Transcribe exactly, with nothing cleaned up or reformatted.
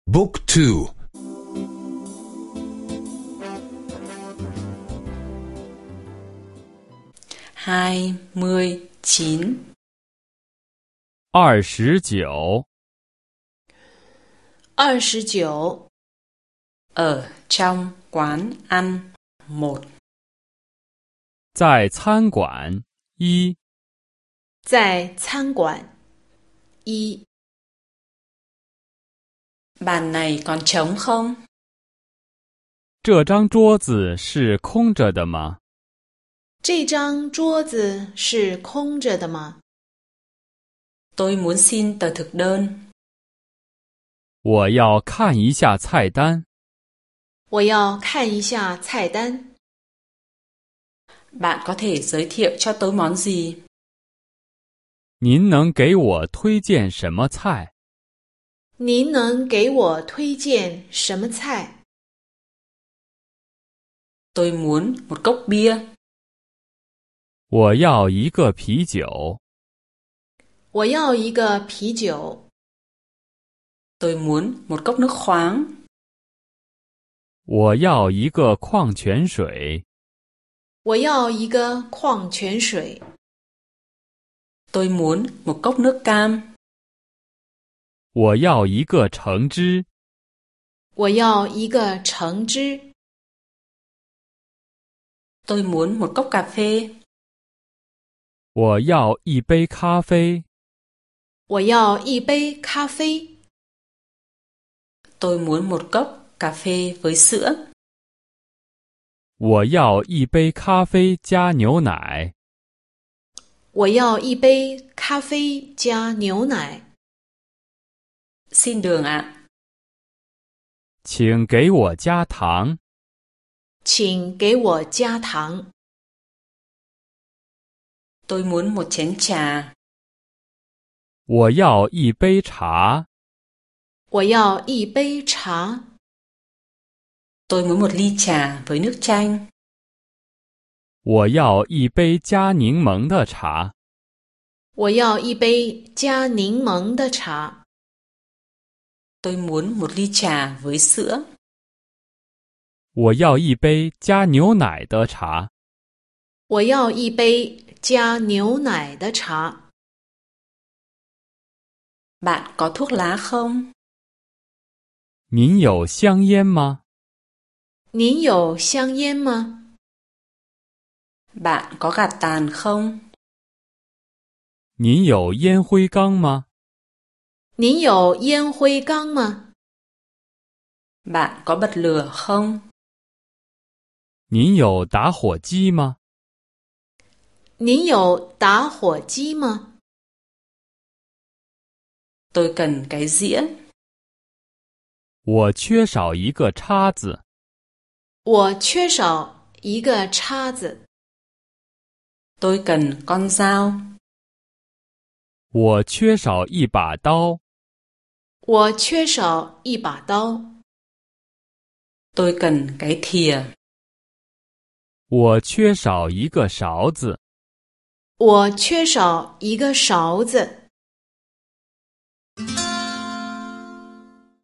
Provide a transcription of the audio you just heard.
Book two. hai mươi chín. 二十九， 二十九 Ở trong quán ăn. Một. 在餐馆。一， 在餐馆。一 Bàn này còn trống không? 这张桌子是空着的吗？ 这张桌子是空着的吗？ Tôi muốn xin tờ thực đơn. 我要看一下菜单。 我要看一下菜单。 Bạn có thể giới thiệu cho tôi món gì? 您能给我推荐什么菜？ 您能给我推荐什么菜？ Tôi muốn một cốc bia. 我要一个啤酒。 我要一个啤酒。 Tôi muốn một cốc nước khoáng. 我要一个矿泉水。 我要一个矿泉水。 Tôi muốn một cốc nước cam. 我要一个橙汁。 我要一个橙汁。 Tôi muốn một cốc cà phê. 我要一杯咖啡。 我要一杯咖啡。 Tôi muốn một cốc cà phê với sữa. 我要一杯咖啡加牛奶。 我要一杯咖啡加牛奶。 Xin đường ạ. 请给我加糖。 请给我加糖。 Tôi muốn một chén trà. 我要一杯茶。 我要一杯茶。 Tôi muốn một ly trà với nước chanh. 我要一杯加柠檬的茶。 我要一杯加柠檬的茶。 Tôi muốn một ly trà với sữa. 我要一杯加牛奶的茶。 我要一杯加牛奶的茶。 Bạn có thuốc lá không? 您有香烟吗？ 您有香烟吗？ Bạn có gạt tàn không? 您有烟灰缸吗？ 您有烟灰缸吗？ Bạn có bật lửa không? 您有打火机吗？ 您有打火机吗？ Tôi cần cái dĩa. 我缺少一个叉子。 我缺少一个叉子。 Tôi cần con dao. 我缺少一把刀。 我缺少一把刀。 Tôi cần cái thìa. 我缺少一个勺子。 我缺少一个勺子。